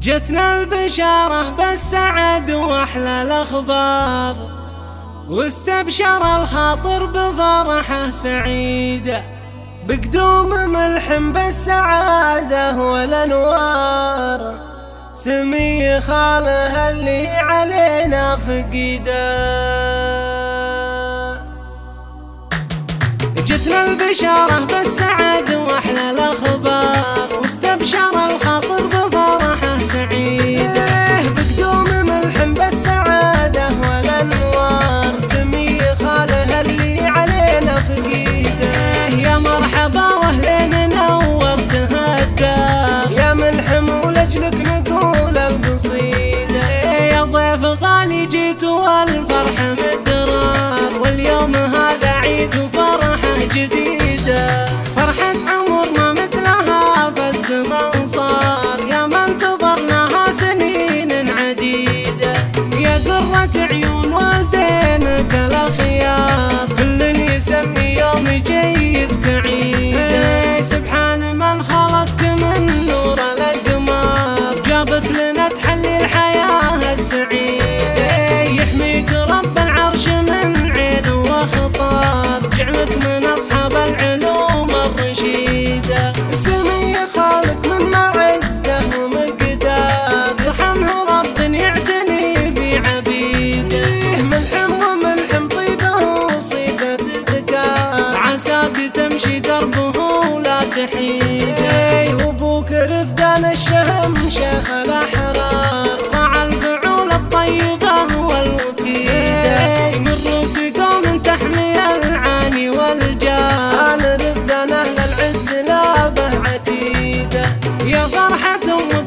جتنا البشارة بالسعد واحلى الاخبار، واستبشر الخاطر بفرحة سعيدة، بقدوم ملحم بالسعادة والانوار، سمي خاله اللي علينا فقيده. جتنا البشارة بالسعد واحلى الاخبار، واستبشر الخاطر بفرحة سعيدة، بقدوم ملحم بالسعادة والانوار، سمي خاله اللي علينا فقيده. يا مرحبا واهلين نورتها الدار، يا ملحم ولجلك نقول القصيدة، يا ضيف غالي جيت والفرحة مدرار، واليوم هذا عيد وفرحة جديدة، فرحة عمر ما مثلها في الزمن صار، يا ما انتظرناها سنين عديدة، يا قرة عيون والدينك الأخيار، كل يسمي يوم جيدك عيدة. سبحان من خلقك من نور الأقمار، جابك لنا تحلي الحياة السعيدة، يحميك رب العرش من عين وخطار، جعلك من أصحاب العلوم الرشيدة، سمي خالق من معزة ومقدار، يرحمه رب يعتني في عبيده، ملحم وملحم طيبه وصيبة ذكار، عساك تمشي دربه ولا تحيده، وابوك رفدان الشهم شيخ الأحرار، مع الفعول الطيبة والوكيدة، من روس قوم تحمي العاني والجار، آل رفدان أهل العز لا به عتيدة، يا فرحة